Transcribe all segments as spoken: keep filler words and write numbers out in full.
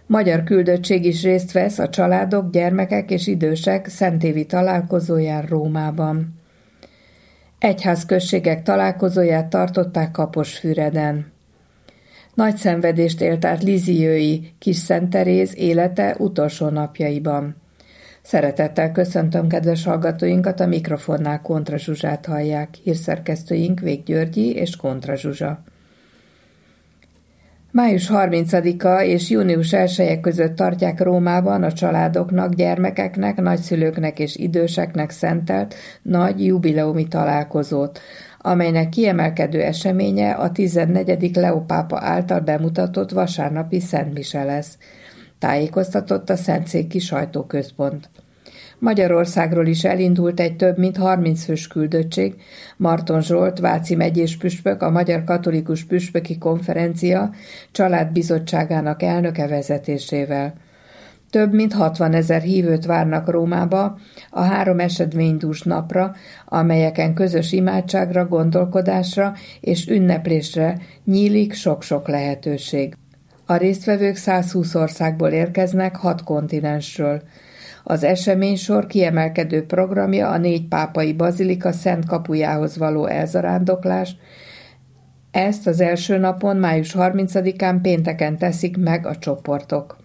Magyar küldöttség is részt vesz a családok, gyermekek és idősek szentévi találkozóján Rómában. Egyházközségek találkozóját tartották Kaposfüreden. Nagy szenvedést élt át Lizioui Kis Szent Teréz élete utolsó napjaiban. Szeretettel köszöntöm kedves hallgatóinkat, a mikrofonnál Kontra Zsuzsát hallják, hírszerkesztőink Vég Györgyi és Kontra Zsuzsa. május harmincadika és június elseje között tartják Rómában a családoknak, gyermekeknek, nagyszülőknek és időseknek szentelt nagy jubileumi találkozót, amelynek kiemelkedő eseménye a tizennegyedik Leó pápa által bemutatott vasárnapi szentmise lesz, tájékoztatott a Szentszéki Sajtóközpont. Magyarországról is elindult egy több mint harminc fős küldöttség, Marton Zsolt, Váci megyés püspök, a Magyar Katolikus Püspöki Konferencia családbizottságának elnöke vezetésével. Több mint hatvanezer hívőt várnak Rómába a három eseménydús napra, amelyeken közös imádságra, gondolkodásra és ünneplésre nyílik sok-sok lehetőség. A résztvevők százhúsz országból érkeznek, hat kontinensről. Az eseménysor kiemelkedő programja a négy pápai bazilika szent kapujához való elzarándoklás. Ezt az első napon, május harmincadikán pénteken teszik meg a csoportok.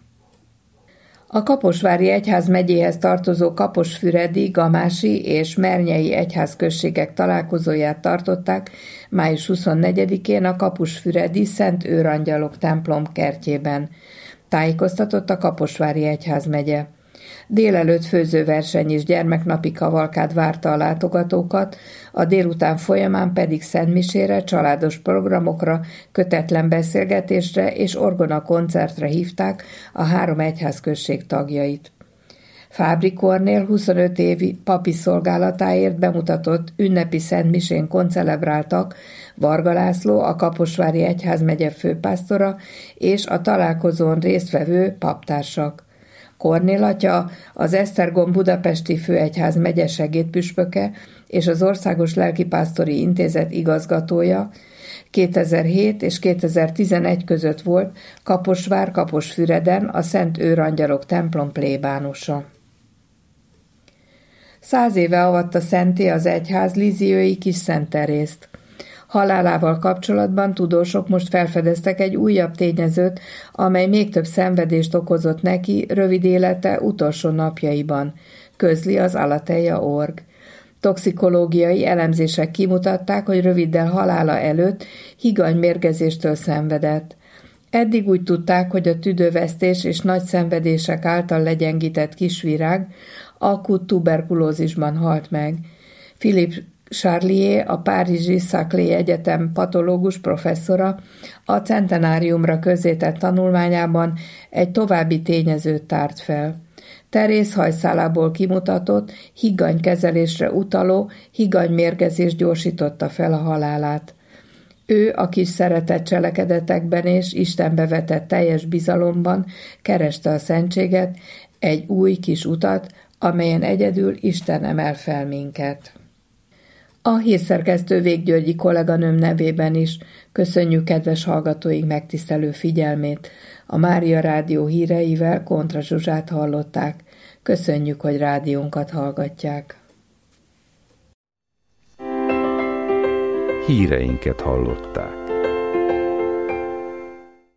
A Kaposvári egyházmegyéhez tartozó kaposfüredi, gamási és mernyei egyházközségek találkozóját tartották május huszonnegyedikén a Kaposfüredi Szent Őrangyalok templom kertjében, tájékoztatott a Kaposvári egyházmegye. Délelőtt főzőverseny és gyermeknapi kavalkád várta a látogatókat, a délután folyamán pedig szentmisére, családos programokra, kötetlen beszélgetésre és orgona koncertre hívták a három egyházközség tagjait. Fábri Kornél huszonöt évi papi szolgálatáért bemutatott ünnepi szentmisén koncelebráltak Varga László, a Kaposvári egyházmegye főpásztora és a találkozón résztvevő paptársak. Kornél atya, az Esztergom budapesti főegyház megye segédpüspöke és az Országos Lelkipásztori Intézet igazgatója, kétezer-hét és kétezer-tizenegy között volt Kaposvár-Kaposfüreden a Szent Őrangyalok templom plébánosa. Száz éve avatta szentté az egyház Lizioui Kis Szent Terézt. Halálával kapcsolatban tudósok most felfedeztek egy újabb tényezőt, amely még több szenvedést okozott neki rövid élete utolsó napjaiban, közli az Alateja org. Toxikológiai elemzések kimutatták, hogy röviddel halála előtt higanymérgezéstől szenvedett. Eddig úgy tudták, hogy a tüdővesztés és nagy szenvedések által legyengített kisvirág akut tuberkulózisban halt meg. Philippe Charlier, a párizsi Saclay Egyetem patológus professzora a centenáriumra közzétett tanulmányában egy további tényezőt tárt fel. Teréz hajszálából kimutatott, higanykezelésre utaló higanymérgezés gyorsította fel a halálát. Ő a kis szeretett cselekedetekben és Istenbe vetett teljes bizalomban kereste a szentséget, egy új kis utat, amelyen egyedül Isten emel fel minket. A hírszerkesztő Vég Györgyi kolléganőm nevében is köszönjük kedves hallgatóink megtisztelő figyelmét. A Mária Rádió híreivel Kontra Zsuzsát hallották. Köszönjük, hogy rádiónkat hallgatják. Híreinket hallották.